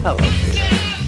Hello, dear.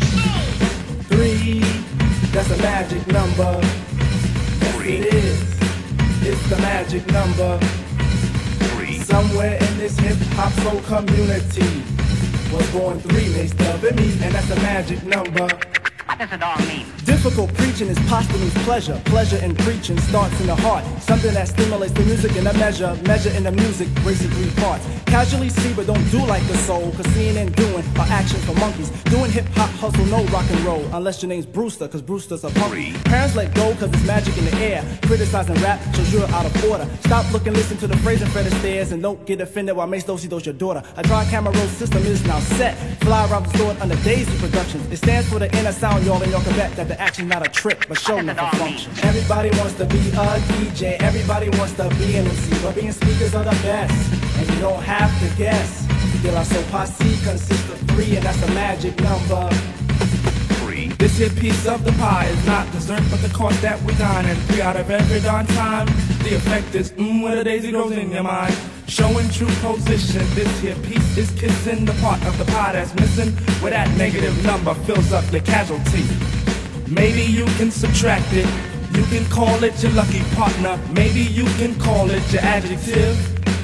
3, that's a magic number. Yes, it is. It's the magic number. 3. Somewhere in this hip-hop soul community was born 3 next to me, and that's a magic number. What does it all mean? Difficult preaching is posthumous pleasure. Pleasure in preaching starts in the heart. Something that stimulates the music in a measure. Measure in the music breaks in 3 parts. Casually see but don't do like the soul. Cause seeing and doing are action for monkeys. Doing hip-hop hustle, no rock and roll. Unless your name's Brewster, cause Brewster's a punk. Parents let go cause it's magic in the air. Criticizing rap shows you're out of order. Stop looking, listen to the phrase and Fred Astaire. And don't get offended while Mace Dosey does your daughter. A dry camera roll system is now set. Fly around the store under Daisy Productions. It stands for the inner sound, y'all, and y'all can bet that the action's not a trick, but show me for function. Everybody wants to be a DJ, everybody wants to be an MC, but being speakers are the best, and you don't have to guess. De La Soul Posse consists of 3, and that's a magic number. 3. This here piece of the pie is not dessert, but the course that we dine, and 3 out of every darn time, the effect is when a daisy grows in your mind. Showing true position, this here piece is kissing the part of the pie that's missing, where that negative number fills up your casualty. Maybe you can subtract it, you can call it your lucky partner, maybe you can call it your adjective.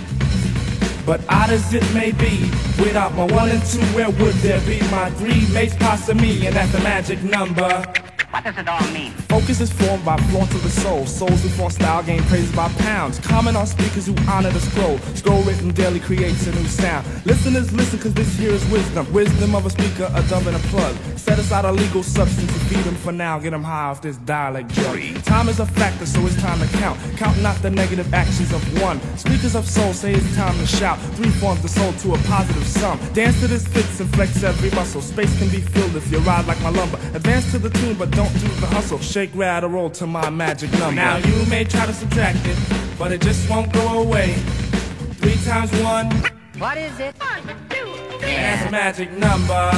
But odd as it may be, without my 1 and 2, where would there be my 3 mates passing me, and that's the magic number. What does it all mean? Focus is formed by flaunt of the soul. Souls who flaunt style gain praises by pounds. Comment on speakers who honor the scroll. Scroll written daily creates a new sound. Listeners listen cause this here is wisdom. Wisdom of a speaker, a dumb and a plug. Set aside a legal substance to feed them for now. Get them high off this dialect drug. Time is a factor so it's time to count. Count not the negative actions of 1. Speakers of soul say it's time to shout. 3 forms the soul to a positive sum. Dance to this fits and flex every muscle. Space can be filled if you ride like my lumber. Advance to the tune but don't do the hustle. Shake, rattle, roll to my magic number. Now you may try to subtract it, but it just won't go away. 3 times 1. What is it? 1, 2, 3. That's a magic number.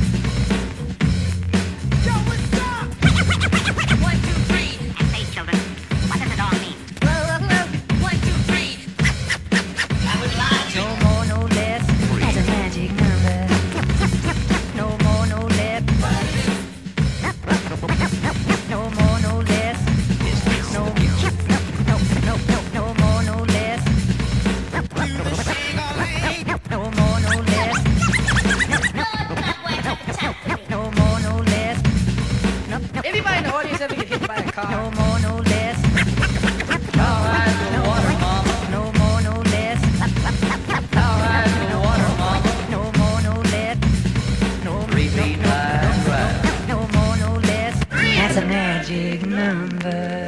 Yo, what's up? 1, 2, 3. I say, children, what does it all mean? 1, 2, 3. I would lie. No more, no less. That's a magic number. No more, no less. No more, no less. No, no more, no less. No more, no less. No more, no less. Anybody in the audience ever get hit by a car? No more, no less. All right, the water, mama. No more, no less. All right, the water, mama. No more, no less. No more, Repeat, right. no more, no less. That's a magic number.